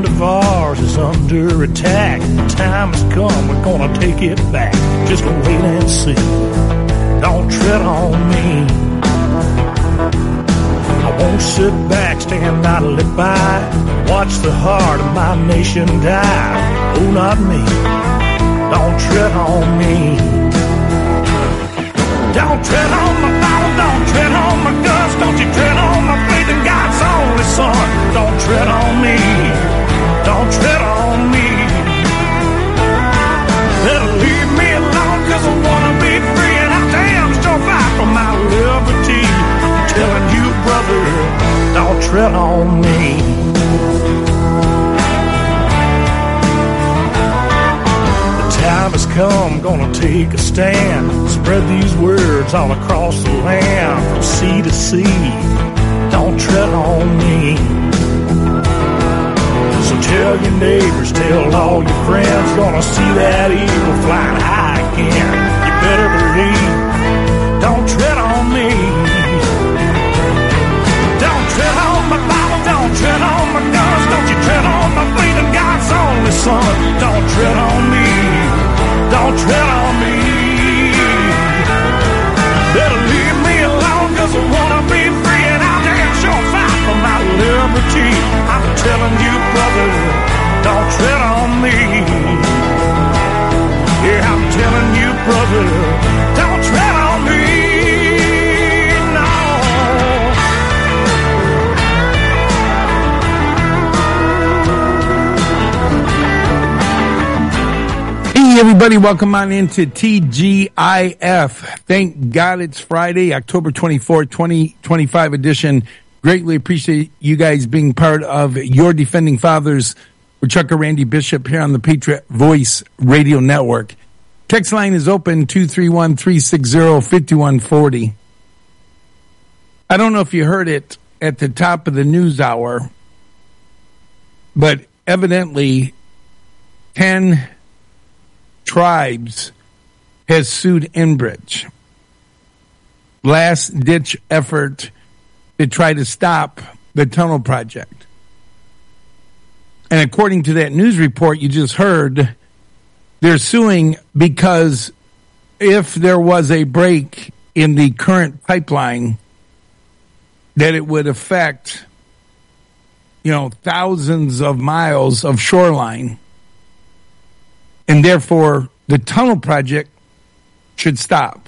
land of ours is under attack. The time has come, we're gonna take it back. Just wait and see. Don't tread on me. I won't sit back, stand idly by, watch the heart of my nation die. Oh, not me. Don't tread on me. Don't tread on my Bible, don't tread on my guts, don't you tread on my faith in God's only Son. Don't tread on me, don't tread on me. Better leave me alone, cause I wanna be free, and I damn sure fight for my liberty. I'm telling you, brother, don't tread on me. Time has come, gonna take a stand. Spread these words all across the land, from sea to sea. Don't tread on me. So tell your neighbors, tell all your friends, gonna see that eagle flying high again. You better believe, don't tread on me. Don't tread on my Bible, don't tread on my guns, don't you tread on my faith in God's only Son. Don't tread on me. Don't tread on me. Better leave me alone, cause I wanna be free, and I'll damn sure fight for my liberty. I'm telling you, brother, don't tread on me. Yeah, I'm telling you, brother, don't tread on me. No. Hey everybody, welcome on into TGIF. Thank God it's Friday, October 24th, 2025 edition. Greatly appreciate you guys being part of Your Defending Fathers with Chuck and Randy Bishop here on the Patriot Voice Radio Network. Text line is open, 231-360-5140. I don't know if you heard it at the top of the news hour, but evidently 10 tribes has sued Enbridge. Last-ditch effort to try to stop the tunnel project. And according to that news report you just heard, they're suing because if there was a break in the current pipeline, that it would affect, thousands of miles of shoreline. And therefore, the tunnel project should stop.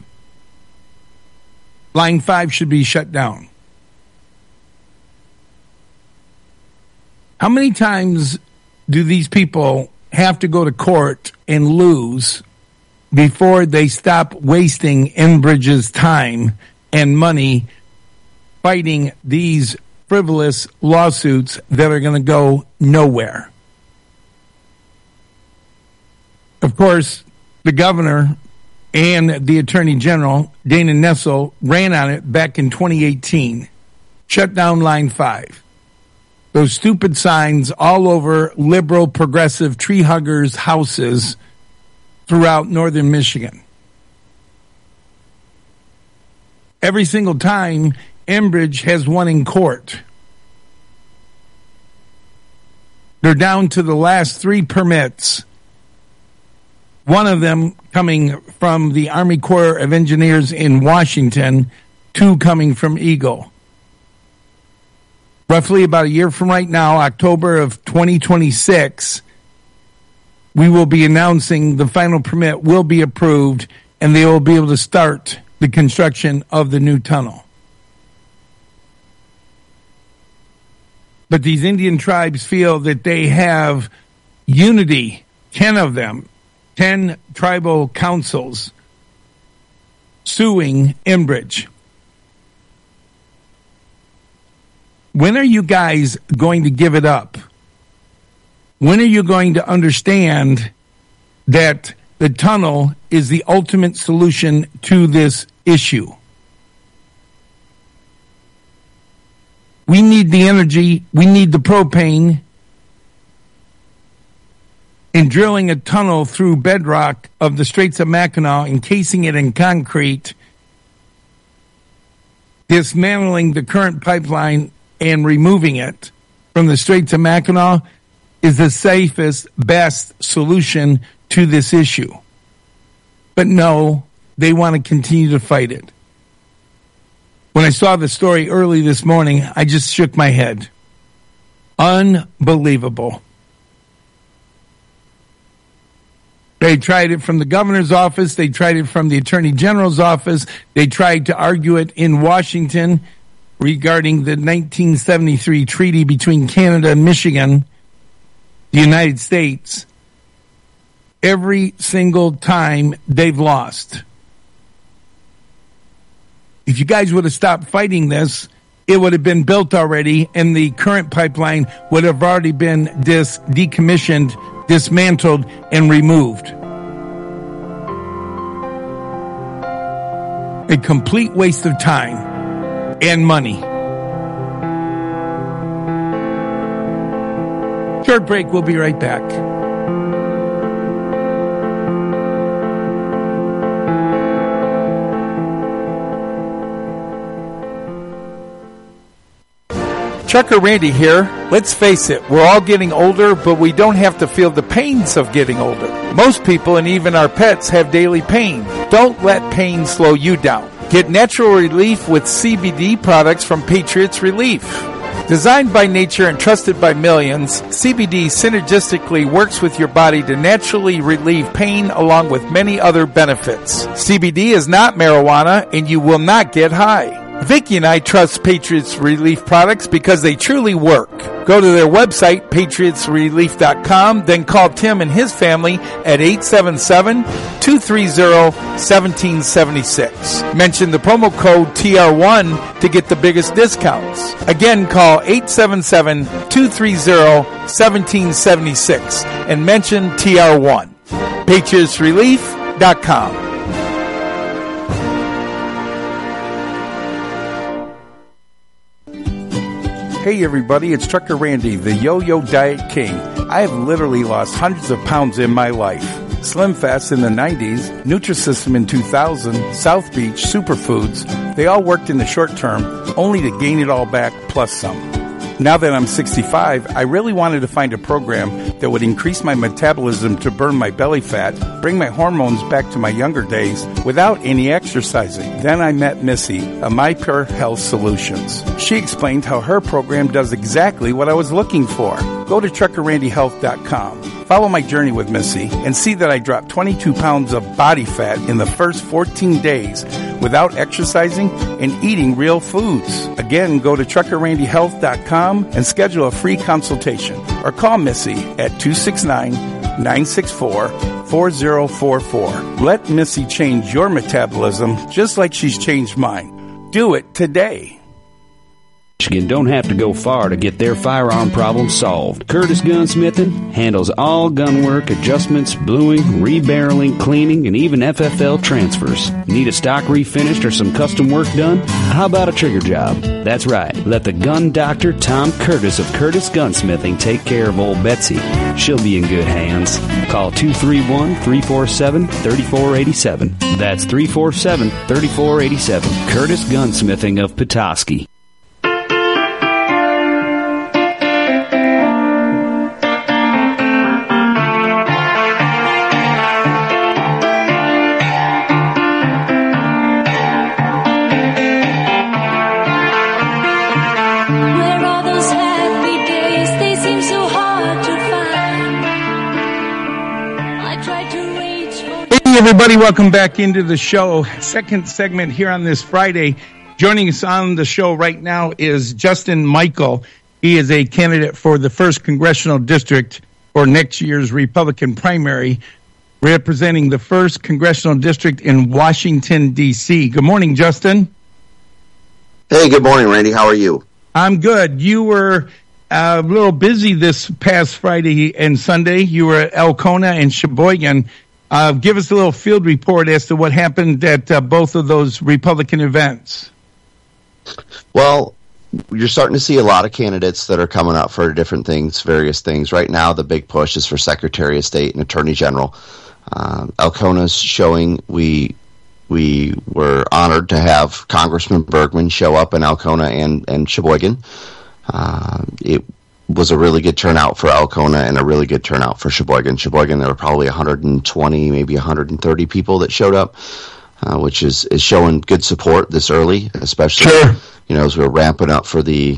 Line 5 should be shut down. How many times do these people have to go to court and lose before they stop wasting Enbridge's time and money fighting these frivolous lawsuits that are going to go nowhere? Of course, the governor and the attorney general, Dana Nessel, ran on it back in 2018. Shut down Line 5. Those stupid signs all over liberal, progressive tree huggers' houses throughout northern Michigan. Every single time, Enbridge has won in court. They're down to the last 3 permits. One of them coming from the Army Corps of Engineers in Washington, 2 coming from Eagle. Roughly about a year from right now, October of 2026, we will be announcing the final permit will be approved and they will be able to start the construction of the new tunnel. But these Indian tribes feel that they have unity, 10 of them, 10 tribal councils suing Enbridge. When are you guys going to give it up? When are you going to understand that the tunnel is the ultimate solution to this issue? We need the energy. We need the propane. In drilling a tunnel through bedrock of the Straits of Mackinac, encasing it in concrete, dismantling the current pipeline and removing it from the Straits of Mackinac is the safest, best solution to this issue. But no, they want to continue to fight it. When I saw the story early this morning, I just shook my head. Unbelievable. They tried it from the governor's office. They tried it from the attorney general's office. They tried to argue it in Washington regarding the 1973 treaty between Canada and Michigan, the United States. Every single time they've lost. If you guys would have stopped fighting this, it would have been built already, and the current pipeline would have already been decommissioned, dismantled, and removed. A complete waste of time and money. Short break, we'll be right back. Trucker Randy here. Let's face it, we're all getting older, but we don't have to feel the pains of getting older. Most people and even our pets have daily pain. Don't let pain slow you down. Get natural relief with CBD products from Patriots Relief. Designed by nature and trusted by millions, CBD synergistically works with your body to naturally relieve pain along with many other benefits. CBD is not marijuana and you will not get high. Vicki and I trust Patriots Relief products because they truly work. Go to their website, patriotsrelief.com, then call Tim and his family at 877-230-1776. Mention the promo code TR1 to get the biggest discounts. Again, call 877-230-1776 and mention TR1. patriotsrelief.com. Hey everybody, it's Trucker Randy, the Yo-Yo Diet King. I have literally lost hundreds of pounds in my life. Slim Fast in the 90s, Nutrisystem in 2000, South Beach, Superfoods, they all worked in the short term, only to gain it all back plus some. Now that I'm 65, I really wanted to find a program that would increase my metabolism to burn my belly fat, bring my hormones back to my younger days without any exercising. Then I met Missy of My Pure Health Solutions. She explained how her program does exactly what I was looking for. Go to truckerrandyhealth.com. Follow my journey with Missy and see that I dropped 22 pounds of body fat in the first 14 days without exercising and eating real foods. Again, go to truckerrandyhealth.com and schedule a free consultation or call Missy at 269-964-4044. Let Missy change your metabolism just like she's changed mine. Do it today. Michigan don't have to go far to get their firearm problem solved. Curtis Gunsmithing handles all gun work, adjustments, bluing, rebarreling, cleaning, and even FFL transfers. Need a stock refinished or some custom work done? How about a trigger job? That's right. Let the gun doctor Tom Curtis of Curtis Gunsmithing take care of old Betsy. She'll be in good hands. Call 231-347-3487. That's 347-3487. Curtis Gunsmithing of Petoskey. Everybody, welcome back into the show. Second segment here on this Friday. Joining us on the show right now is Justin Michael. He is a candidate for the 1st Congressional District for next year's Republican primary, representing the 1st Congressional District in Washington, D.C. Good morning, Justin. Hey, good morning, Randy. How are you? I'm good. You were a little busy this past Friday and Sunday. You were at Alcona and Sheboygan. Give us a little field report as to what happened at both of those Republican events. Well, you're starting to see a lot of candidates that are coming up for different things, various things. Right now, the big push is for Secretary of State and Attorney General. Alcona's showing we were honored to have Congressman Bergman show up in Alcona and Sheboygan. was a really good turnout for Alcona and a really good turnout for Sheboygan. Sheboygan, there were probably 120, maybe 130 people that showed up, which is showing good support this early, especially as we're ramping up for the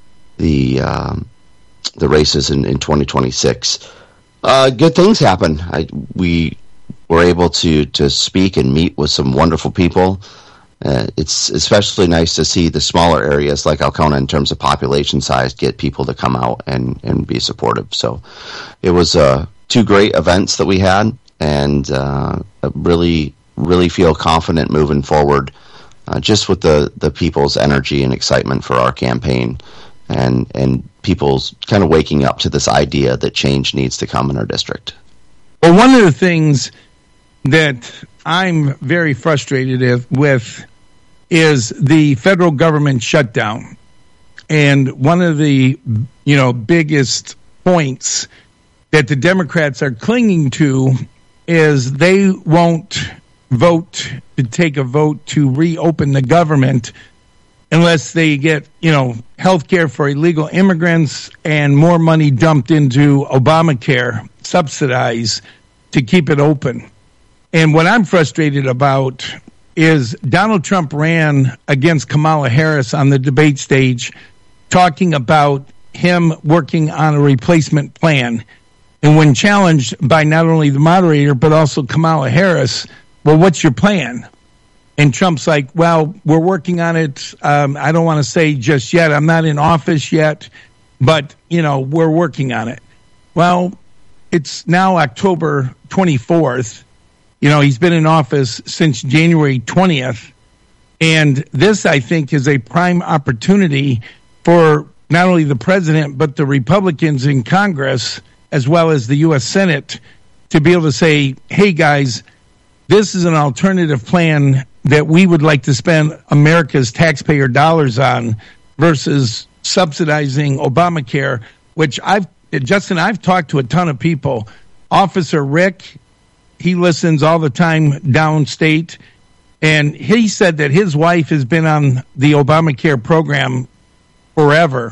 races in 2026. Good things happen. We were able to speak and meet with some wonderful people. It's especially nice to see the smaller areas like Alcona in terms of population size get people to come out and be supportive. So it was 2 great events that we had, and really feel confident moving forward just with the people's energy and excitement for our campaign and people's kind of waking up to this idea that change needs to come in our district. Well, one of the things that I'm very frustrated with is the federal government shutdown. And one of the, biggest points that the Democrats are clinging to is they won't take a vote to reopen the government unless they get, health care for illegal immigrants and more money dumped into Obamacare, subsidized to keep it open. And what I'm frustrated about is Donald Trump ran against Kamala Harris on the debate stage, talking about him working on a replacement plan. And when challenged by not only the moderator, but also Kamala Harris, well, what's your plan? And Trump's like, well, we're working on it. I don't want to say just yet. I'm not in office yet, but, we're working on it. Well, it's now October 24th. He's been in office since January 20th. And this, I think, is a prime opportunity for not only the president, but the Republicans in Congress, as well as the U.S. Senate, to be able to say, hey, guys, this is an alternative plan that we would like to spend America's taxpayer dollars on versus subsidizing Obamacare, which I've talked to a ton of people. Officer Rick, he listens all the time downstate, and he said that his wife has been on the Obamacare program forever.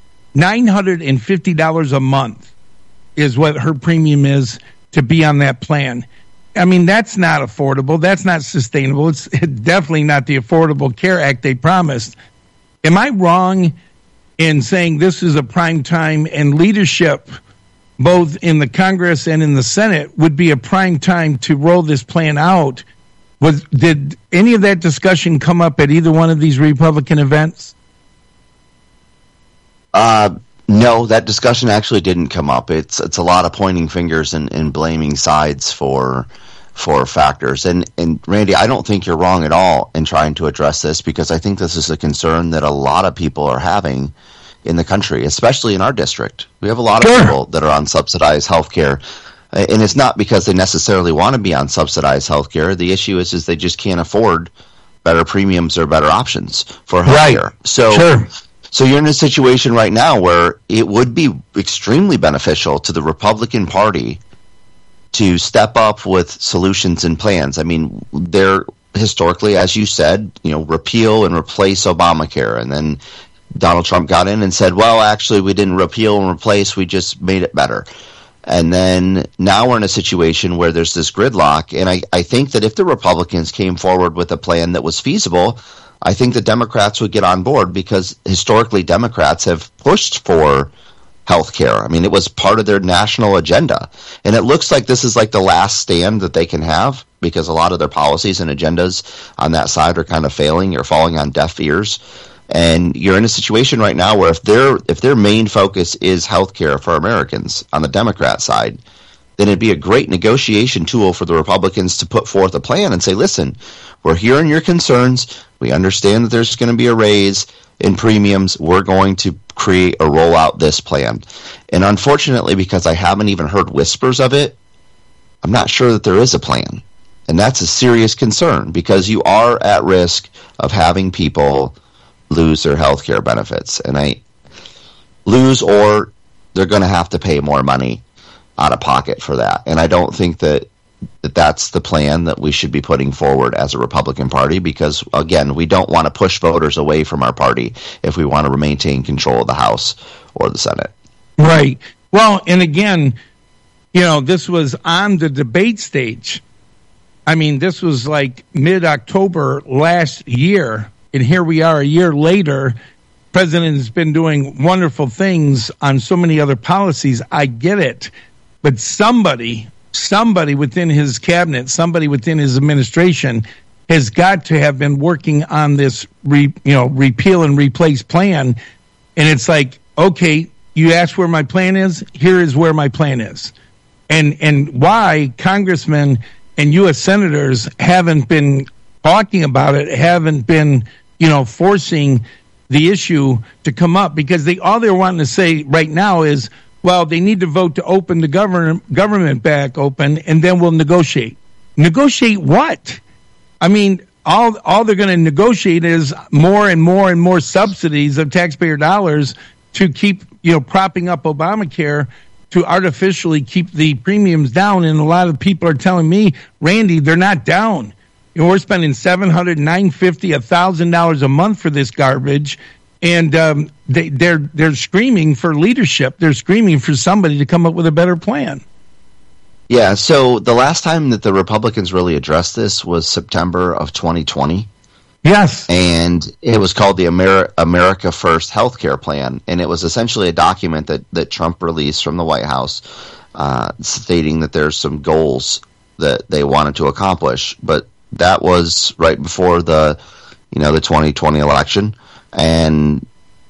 $950 a month is what her premium is to be on that plan. I mean, that's not affordable. That's not sustainable. It's definitely not the Affordable Care Act they promised. Am I wrong in saying this is a prime time, and leadership, both in the Congress and in the Senate, would be a prime time to roll this plan out? Did any of that discussion come up at either one of these Republican events? No, that discussion actually didn't come up. It's a lot of pointing fingers and blaming sides for factors. And Randy, I don't think you're wrong at all in trying to address this, because I think this is a concern that a lot of people are having in the country, especially in our district. We have a lot of people that are on subsidized health care. And it's not because they necessarily want to be on subsidized health care. The issue is they just can't afford better premiums or better options for health care. So you're in a situation right now where it would be extremely beneficial to the Republican Party to step up with solutions and plans. I mean, they're historically, as you said, repeal and replace Obamacare. And then Donald Trump got in and said, well, actually, we didn't repeal and replace, we just made it better. And then now we're in a situation where there's this gridlock. And I think that if the Republicans came forward with a plan that was feasible, I think the Democrats would get on board, because historically Democrats have pushed for health care. I mean, it was part of their national agenda. And it looks like this is like the last stand that they can have, because a lot of their policies and agendas on that side are kind of failing or falling on deaf ears. And you're in a situation right now where if their main focus is health care for Americans on the Democrat side, then it'd be a great negotiation tool for the Republicans to put forth a plan and say, listen, we're hearing your concerns. We understand that there's going to be a raise in premiums. We're going to create or roll out this plan. And unfortunately, because I haven't even heard whispers of it, I'm not sure that there is a plan. And that's a serious concern, because you are at risk of having people lose their health care benefits. And or they're going to have to pay more money out of pocket for that. And I don't think that that's the plan that we should be putting forward as a Republican Party, because, again, we don't want to push voters away from our party if we want to maintain control of the House or the Senate. Right. Well, and again, this was on the debate stage. I mean, this was like mid-October last year, and here we are a year later. President has been doing wonderful things on so many other policies. I get it. But somebody within his cabinet, somebody within his administration has got to have been working on this repeal and replace plan. And it's like, okay, you asked where my plan is. Here is where my plan is. And why congressmen and U.S. senators haven't been talking about it, haven't been, forcing the issue to come up, because all they're wanting to say right now is, well, they need to vote to open the government back open, and then we'll negotiate. Negotiate what? I mean, all they're going to negotiate is more and more and more subsidies of taxpayer dollars to keep, propping up Obamacare, to artificially keep the premiums down. And a lot of people are telling me, Randy, they're not down. We're spending $700, $950, $1,000 a month for this garbage, and they're screaming for leadership. They're screaming for somebody to come up with a better plan. Yeah. So the last time that the Republicans really addressed this was September of 2020. Yes. And it was called the America First Healthcare Plan, and it was essentially a document that Trump released from the White House, stating that there's some goals that they wanted to accomplish, but that was right before the 2020 election, and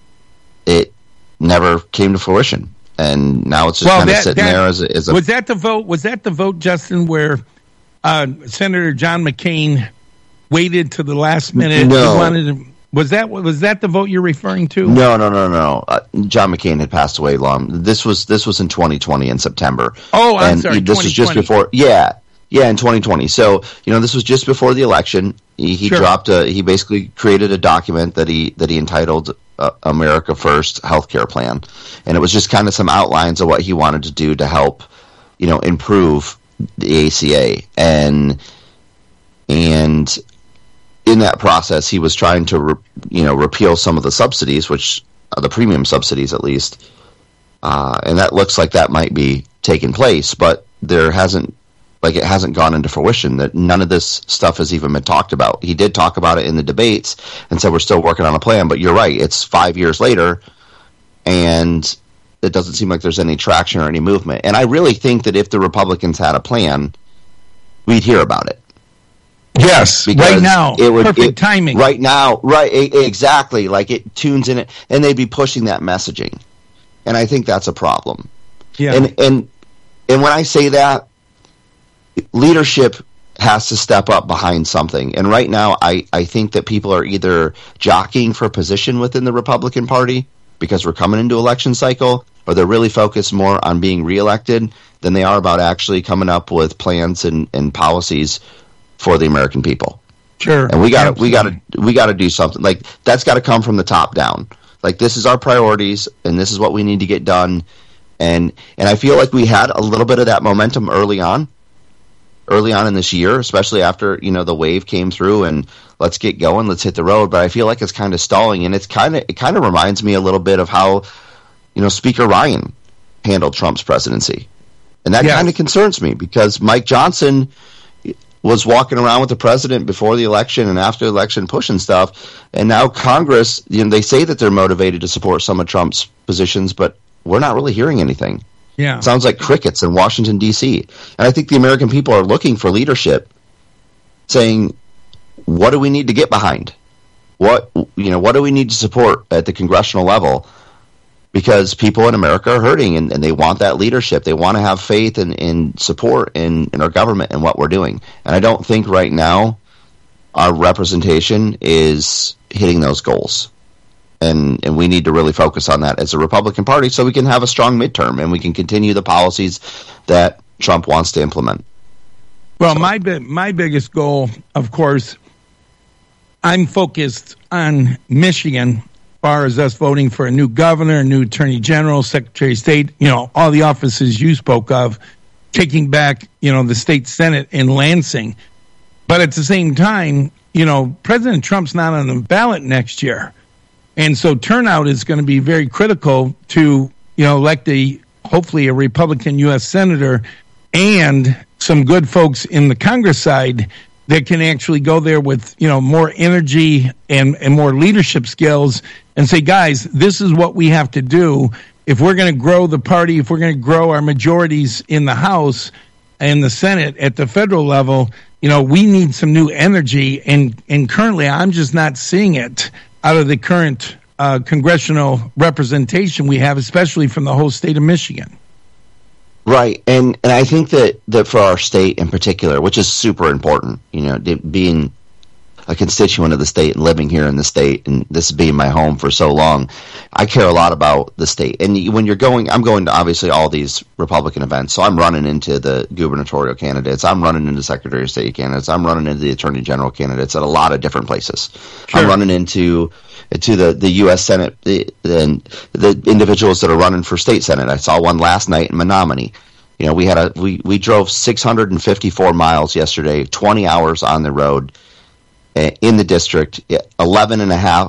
it never came to fruition. And now it's just kind of sitting there as a. Was that the vote? Was that the vote, Justin, where Senator John McCain waited to the last minute? No. Was that the vote you're referring to? No. John McCain had passed away long. This was in 2020 in September. Oh, I'm sorry. This was just before. Yeah, in 2020. So, this was just before the election. He dropped he basically created a document that he entitled America First Healthcare Plan. And it was just kind of some outlines of what he wanted to do to help, improve the ACA. And in that process, he was trying to, repeal some of the subsidies, which the premium subsidies at least. And that looks like that might be taking place, but it hasn't gone into fruition. That none of this stuff has even been talked about. He did talk about it in the debates and said we're still working on a plan, but you're right, it's 5 years later and it doesn't seem like there's any traction or any movement. And I really think that if the Republicans had a plan, we'd hear about it. Yes, because right now, perfect timing. Right now, right, exactly. Like it tunes in it, and they'd be pushing that messaging, and I think that's a problem. Yeah, and when I say that, leadership has to step up behind something. And right now, I think that people are either jockeying for position within the Republican Party because we're coming into election cycle, or they're really focused more on being reelected than they are about actually coming up with plans and policies for the American people. Sure. And we got to do something. Like that's got to come from the top down. Like this is our priorities and this is what we need to get done. And I feel like we had a little bit of that momentum early on in this year, especially after, the wave came through and let's get going, let's hit the road. But I feel like it's kind of stalling, and it kind of reminds me a little bit of how, Speaker Ryan handled Trump's presidency. And that kind of concerns me because Mike Johnson was walking around with the president before the election and after the election pushing stuff. And now Congress, they say that they're motivated to support some of Trump's positions, but we're not really hearing anything. Yeah. It sounds like crickets in Washington, D.C. And I think the American people are looking for leadership, saying, what do we need to get behind? What do we need to support at the congressional level? Because people in America are hurting, and they want that leadership. They want to have faith and support in our government and what we're doing. And I don't think right now our representation is hitting those goals. And we need to really focus on that as a Republican Party so we can have a strong midterm and we can continue the policies that Trump wants to implement. Well, my biggest goal, of course, I'm focused on Michigan as far as us voting for a new governor, a new attorney general, secretary of state, all the offices you spoke of, taking back, the state Senate in Lansing. But at the same time, President Trump's not on the ballot next year. And so turnout is going to be very critical to, elect hopefully a Republican U.S. senator and some good folks in the Congress side that can actually go there with, more energy and more leadership skills and say, guys, this is what we have to do. If we're going to grow the party, if we're going to grow our majorities in the House and the Senate at the federal level, we need some new energy. And currently, I'm just not seeing it out of the current congressional representation we have, especially from the whole state of Michigan. Right, and I think that for our state in particular, which is super important, being a constituent of the state and living here in the state, and this being my home for so long, I care a lot about the state. And when I'm going to obviously all these Republican events, so I'm running into the gubernatorial candidates, I'm running into Secretary of State candidates, I'm running into the Attorney General candidates at a lot of different places. Sure. I'm running into the U.S. Senate, the individuals that are running for state Senate. I saw one last night in Menominee. We drove 654 miles yesterday, 20 hours on the road in the district, 11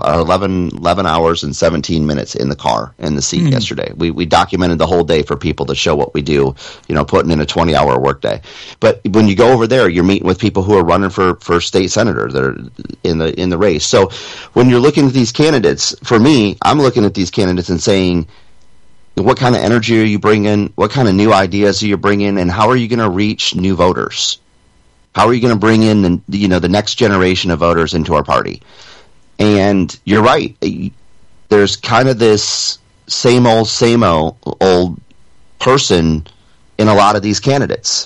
hours and 17 minutes in the car, in the seat yesterday. We documented the whole day for people to show what we do, putting in a 20-hour workday. But when you go over there, you're meeting with people who are running for state senator. They're in the race. So when you're looking at these candidates, for me, I'm looking at these candidates and saying, what kind of energy are you bringing? What kind of new ideas are you bringing? And how are you going to reach new voters? How are you going to bring in the next generation of voters into our party? And you're right. There's kind of this same old person in a lot of these candidates.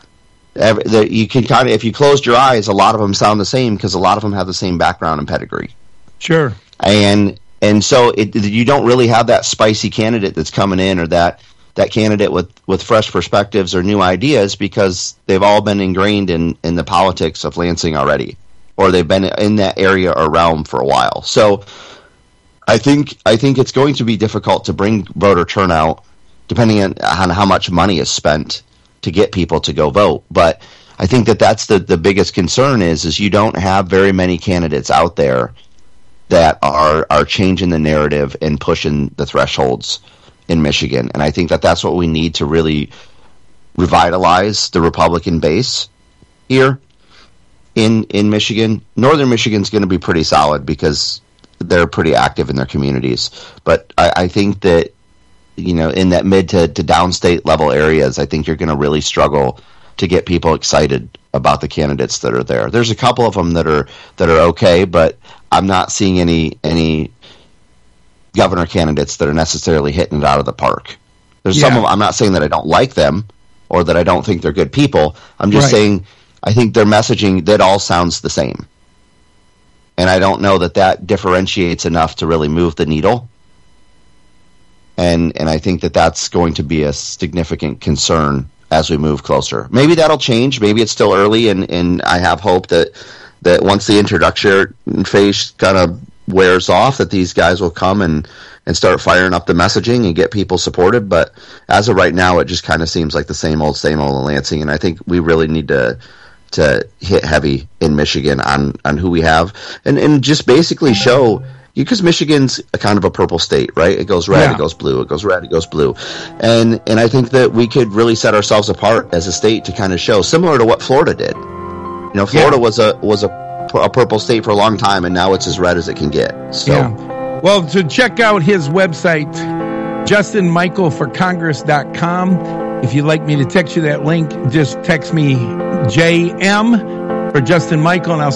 You can kind of, if you closed your eyes, a lot of them sound the same because a lot of them have the same background and pedigree. Sure. And so you don't really have that spicy candidate that's coming in, or that candidate with fresh perspectives or new ideas, because they've all been ingrained in the politics of Lansing already, or they've been in that area or realm for a while. So I think it's going to be difficult to bring voter turnout, depending on how much money is spent to get people to go vote. But I think that's the biggest concern is you don't have very many candidates out there that are changing the narrative and pushing the thresholds in Michigan. And I think that's what we need to really revitalize the Republican base here in Michigan. Northern Michigan's going to be pretty solid because they're pretty active in their communities. But I think that, in that mid to downstate level areas, I think you're going to really struggle to get people excited about the candidates that are there. There's a couple of them that are okay, but I'm not seeing any governor candidates that are necessarily hitting it out of the park. There's some of them. I'm not saying that I don't like them or that I don't think they're good people. I'm just saying I think their messaging, that all sounds the same. And I don't know that differentiates enough to really move the needle. And I think that's going to be a significant concern as we move closer. Maybe that'll change. Maybe it's still early, and I have hope that once the introduction phase kind of wears off, that these guys will come and start firing up the messaging and get people supported. But as of right now, it just kind of seems like the same old in Lansing. And I think we really need to hit heavy in Michigan on who we have and just basically show, because Michigan's a kind of a purple state, right? It goes red, it goes blue, it goes red, it goes blue. And I think that we could really set ourselves apart as a state to kind of show, similar to what Florida did. Florida was a purple state for a long time, and now it's as red as it can get. So, well, to check out his website, JustinMichaelForCongress.com. If you'd like me to text you that link, just text me JM for Justin Michael, and I'll